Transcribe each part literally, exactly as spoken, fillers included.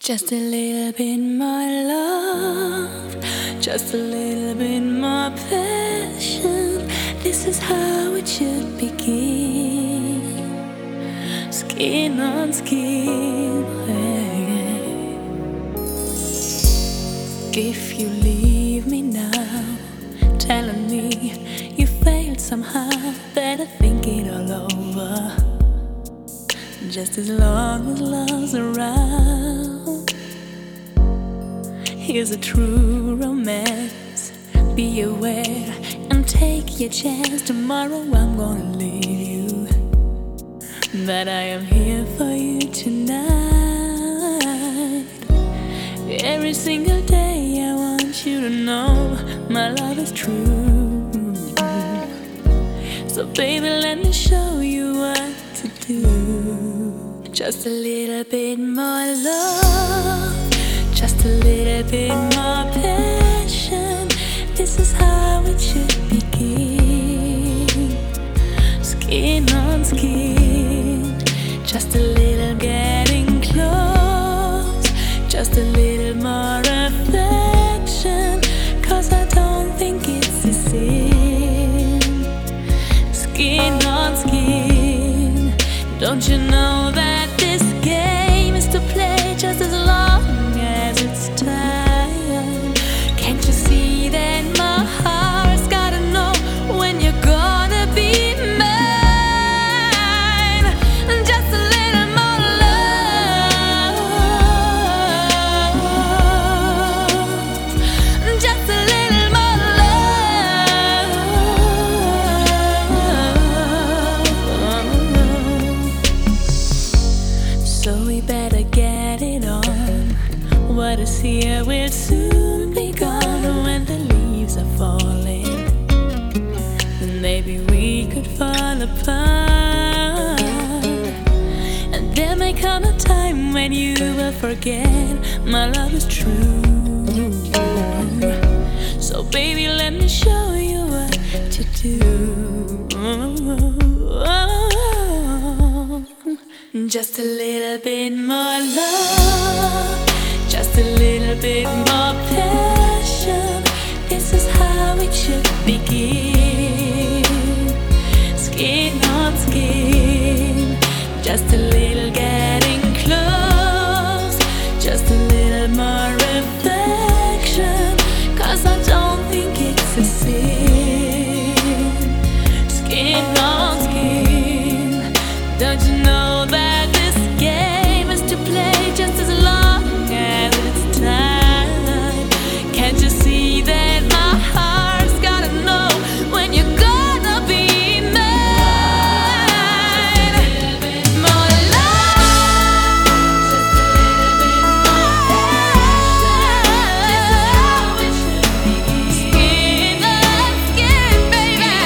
Just a little bit more love, just a little bit more passion. This is how it should begin. Skin on skin. Hey. If you leave me now, telling me you failed somehow, better think it all over. Just as long as love's around, here's a true romance. Be aware and take your chance. Tomorrow I'm gonna leave you, but I am here for you tonight. Every single day I want you to know my love is true. So baby, let me show you what to do. Just a little bit more love, just a little bit more passion. This is how it should begin. Skin on skin, just a little getting close, just a little more affection. Cause I don't think it's a sin. Skin on skin, don't you know that this game is to play just as long as it's time? Can't you see that my heart's gotta know when you're gonna be mine? Just a little more love, just a little more love. So we better get it on. What is here will soon be gone. When the leaves are falling, then maybe we could fall apart. And there may come a time when you will forget my love is true. So baby, let me show you what to do. Just a little bit more love, just a little bit more passion. This is how it should begin. Skin on skin, just a little getting close, just a little more affection. Cause I don't think it's a sin. Skin on skin, don't you know that this game is to play just as long as it's time? Can't you see that my heart's gotta know when you're gonna be mine? More love, just a little bit more passion. Skin on skin, baby.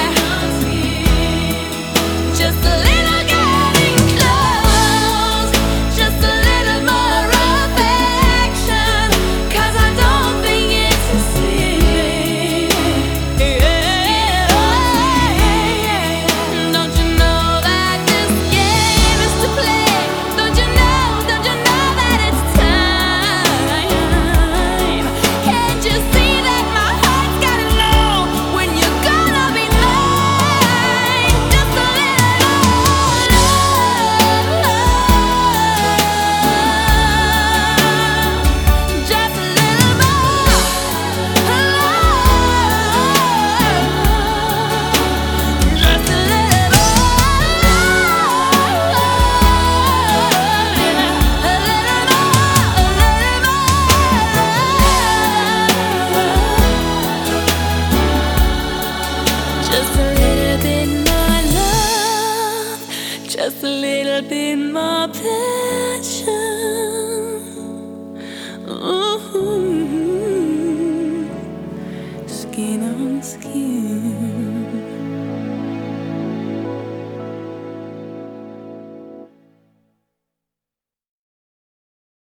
Just a little getting close, just a little more affection. Cause I don't think it's a sin. Don't you know that this game is to play? Don't you know, don't you know that it's time? Can't you see that my heart's gotta know when you're gonna be mine? Just a little love, just a little more love, just a little just a little bit more love, just a little bit more passion. Ooh, skin on skin.